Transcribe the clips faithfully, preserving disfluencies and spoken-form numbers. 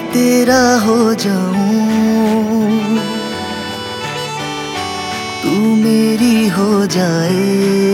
तेरा हो जाऊं, तू मेरी हो जाए।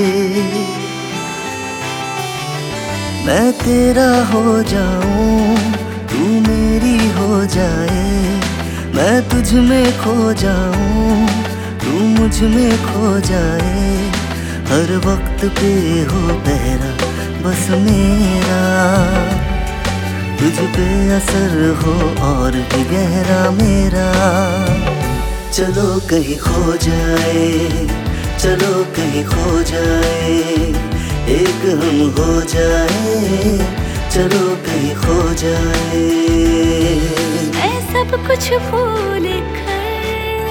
मैं तेरा हो जाऊं, तू मेरी हो जाए। मैं तुझ में खो जाऊं, तू मुझ में खो जाए। हर वक्त पे हो पहरा बस मेरा, तुझ पे असर हो और भी गहरा मेरा। चलो कहीं खो जाए, चलो कहीं खो जाए, एक हम हो जाए। चलो कहीं खो जाए। मैं सब कुछ भूल कर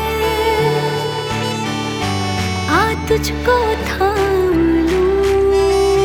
आ तुझको थाम लूं,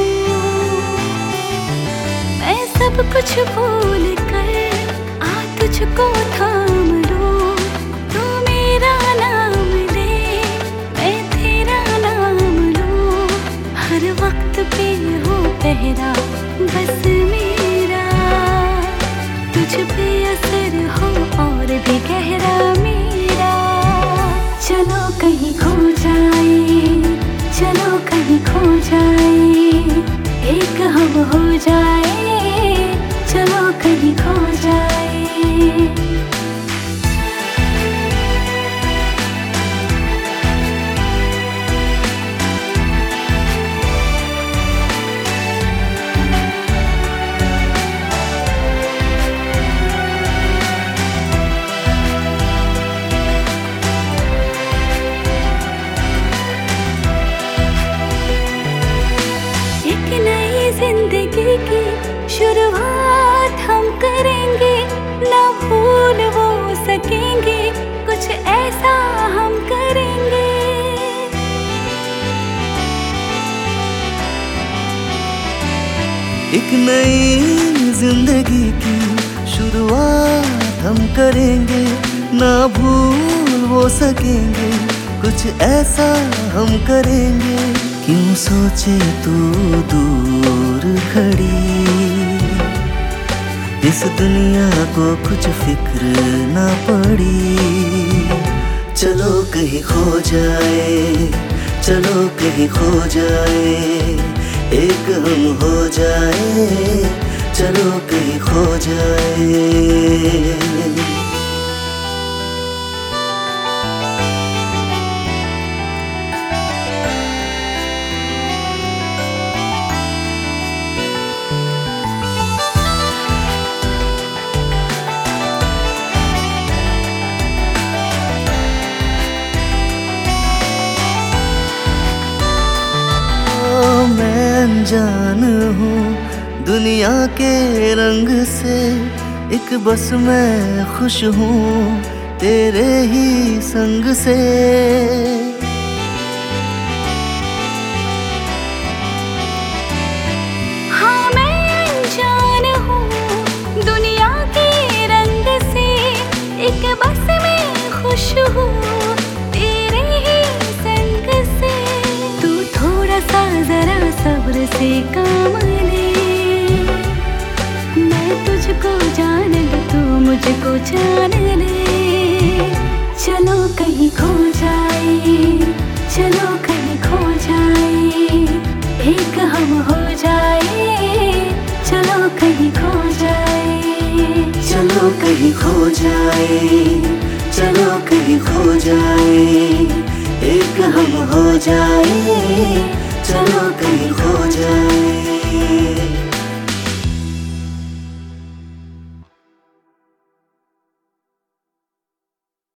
मैं सब कुछ भूल कर आ तुझको थाम लूं। तू मेरा नाम ले, मैं तेरा नाम लूं। हर वक्त पे हो पहरा बस मेरा, तुझ पे असर हो और भी गहरा मेरा। चलो कहीं खो जाए, चलो कहीं खो जाए, एक हम हो जाए। चलो कहीं खो जाए। जिंदगी की शुरुआत हम करेंगे, ना भूल वो सकेंगे, कुछ ऐसा हम करेंगे। एक नई जिंदगी की शुरुआत हम करेंगे, ना भूल वो सकेंगे, कुछ ऐसा हम करेंगे। क्यों सोचे तू दूर खड़ी, इस दुनिया को कुछ फिक्र ना पड़ी। चलो कहीं खो जाए, चलो कहीं खो जाए, एक हम हो जाए। चलो कहीं खो जाए। अनजान हूँ दुनिया के रंग से, एक बस मैं खुश हूँ तेरे ही संग से। हाँ मैं अनजान हूँ दुनिया के रंग से, एक बस मैं खुश हूँ तेरे ही संग से। तू थोड़ा सा जरा सब्र से काम ले, मैं तुझको जान लूं तू मुझको जान ले। चलो कहीं खो जाए, चलो कहीं खो जाए, एक हम हो जाए। चलो कहीं खो जाए, चलो कहीं खो जाए, चलो कहीं खो जाए, एक हम हो जाए। चलो कहीं खो जाए।